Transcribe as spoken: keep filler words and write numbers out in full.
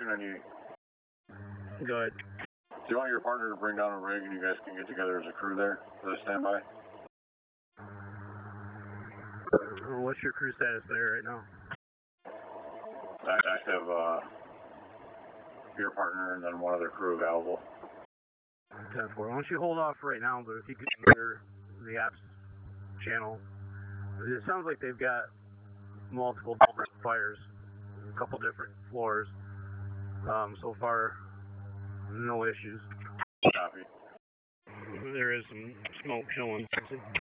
question on you. Go ahead. Do you want your partner to bring down a rig and you guys can get together as a crew there for the standby? What's your crew status there right now? I, I have uh, your partner and then one other crew available. ten four. Why don't you hold off right now, but if you could clear the apps channel. It sounds like they've got multiple different fires, a couple different floors. Um, so far, no issues. Copy. There is some smoke showing.